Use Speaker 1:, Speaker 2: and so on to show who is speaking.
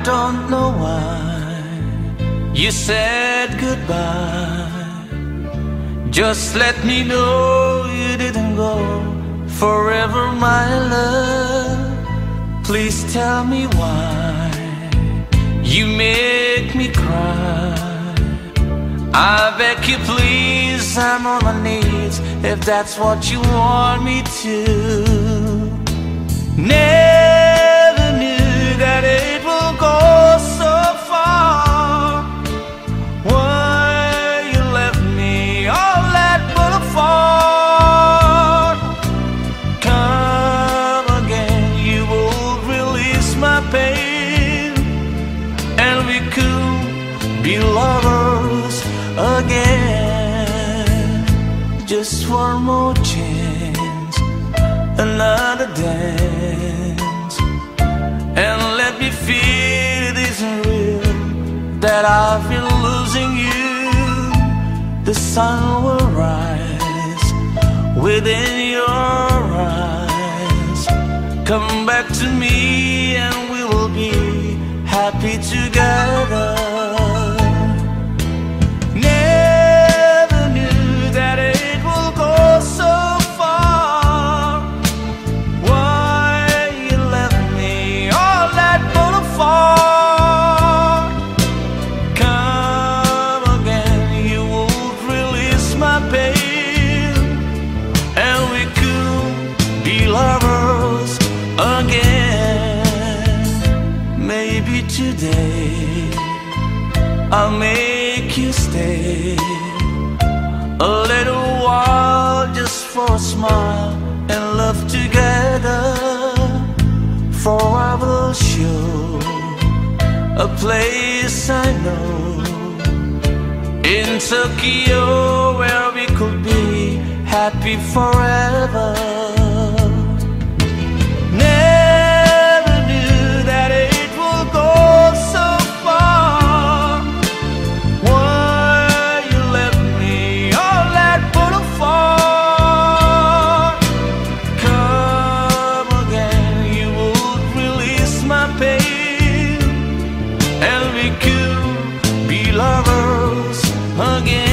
Speaker 1: don't know why you said goodbye. Just let me know you didn't go forever, my love. Please tell me why you make me cry. I beg you please, I'm on my knees if that's what you want me to. Never knew that it will go so far. Why you left me all that but apart. Come again, you will release my pain, and we could be lovers again. Just one more chance, another dance, and let me feel it isn't real that I've been losing you. The sun will rise within your eyes. Come back to me and we will be happy together. Never knew that it will go so far. Why you left me all that but apart. Come again, you would release my pain, and we could be lovers again. Maybe today I'll make you stay a little while, just for a smile and love together. For I will show a place I know in Tokyo where we could be happy forever. Never knew that it will go so far. Why you left me all that but apart. Come again, you would release my pain, and we could be lovers again.